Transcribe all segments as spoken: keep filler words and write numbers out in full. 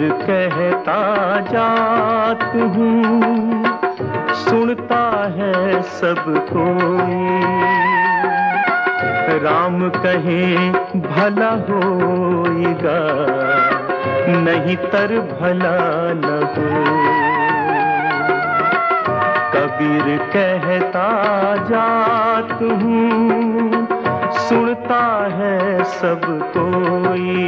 कहता जात हूँ, सुनता है सब कोई। राम कहे भला होएगा, नहीं तर भला न हो। कबीर कहता जात हूँ, सुनता है सब कोई।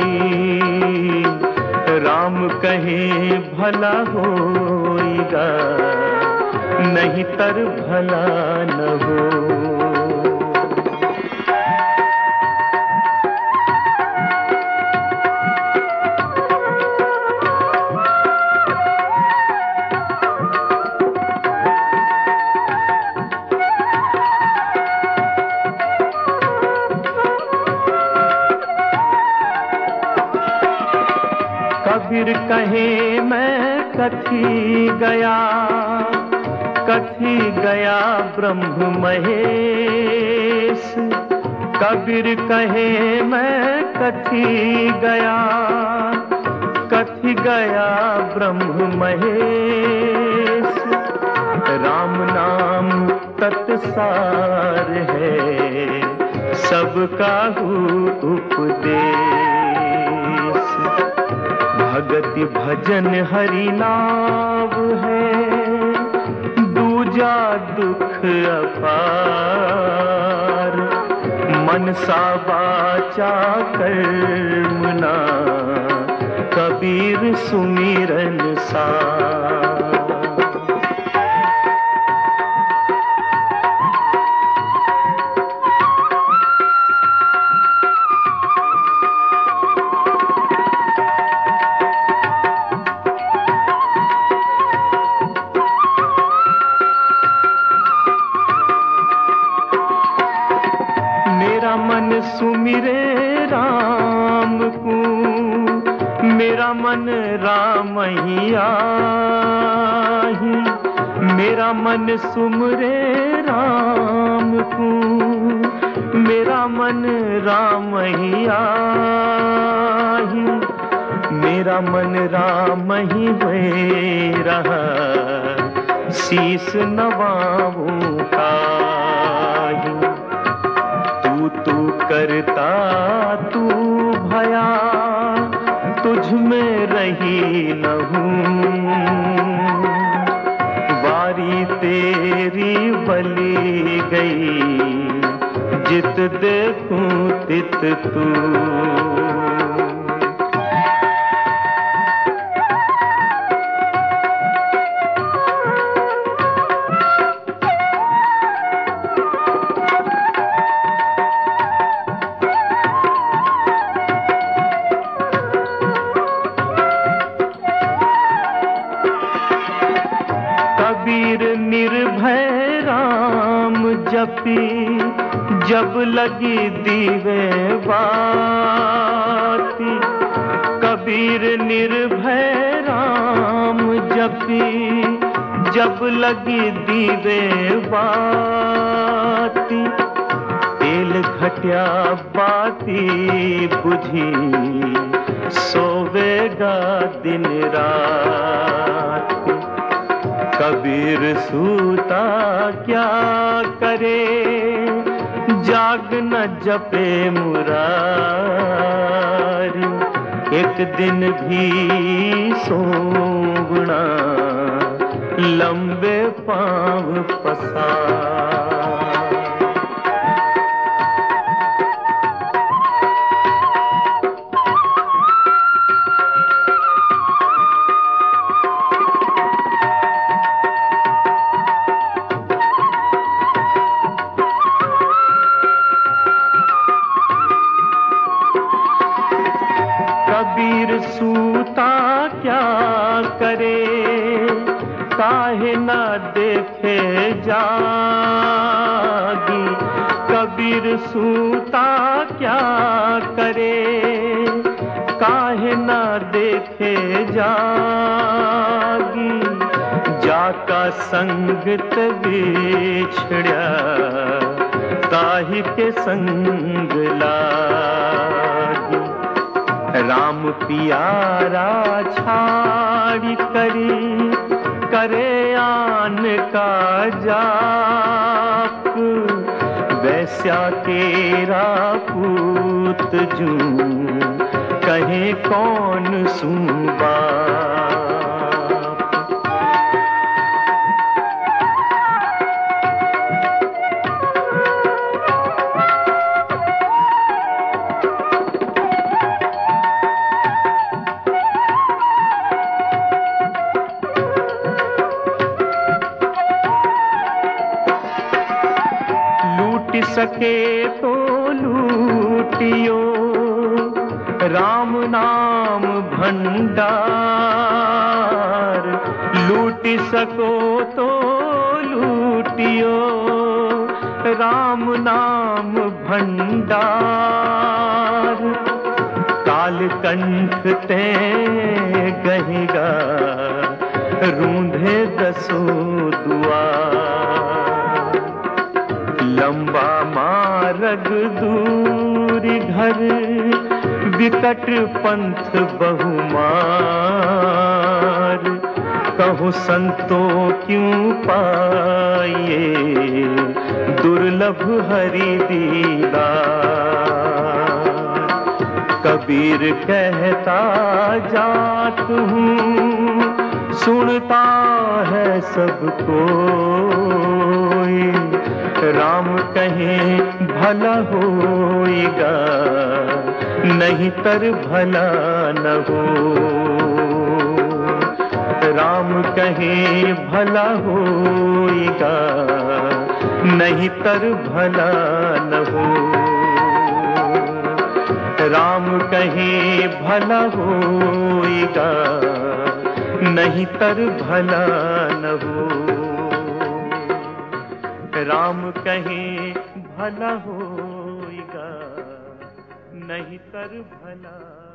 राम कहे भला होएगा, नहीं तर भला न हो। कबीर कहे मैं कथी गया, कथी गया ब्रह्म महेश। कबीर कहे मैं कथी गया, कथी गया ब्रह्म महेश। राम नाम तत्सार है, सबका उपदेश। भगति भजन हरि नाम है, दूजा दुख अपार। मनसा वाचा कर्मणा, कबीर सुमिरन सार। मेरा मन सुमिरे राम को, मेरा मन राम ही आही। मेरा मन सुमिरे राम को, मेरा मन राम ही आही। मेरा मन राम ही हुए रहा, शीस नवाऊं काहि। तू तू करता तू भया, तुझ में रही न हूँ। वारी तेरी बली गई, जित देखूं तित तू। कबीर निर्भय राम जपी, जब लगी दीवे बाती। कबीर निर्भय राम जपी, जब लगी दीवे बाती। तेल घटिया बाती बुझी, सोवेगा दिन रात। कबीर सूता क्या करे, जाग न जपे मुरारी। एक दिन भी सोवना, लंबे पांव पसार। कबीर सूता क्या करे, काहे न देखे जागी। कबीर सूता क्या करे, काहे न देखे जागी। जाका संग बिछड़ा, ताहि के संग लागी। राम पियारा छाड़ी करी करे आन का जाप, वैस्या तेरा पूत जू कहे कौन सूबा। सके तो लूटियो राम नाम भंडार, लूट सको तो लूटियो राम नाम भंडार। कालकंठ ते गहेगा रूंधे दसो दुआर, लंबा मार्ग दूरी घर विकट पंथ बहुमार। कहूँ संतो क्यों पाइए दुर्लभ हरि दीदार। कबीर कहता जात हूँ सुनता है सब कोई, राम कहे भला होएगा नहीं तर भला न हो। राम कहे भला होएगा नहीं तर भला न हो। राम कहे भला होएगा नहीं तर भला न हो। राम कहे भला होएगा नहीं तर भला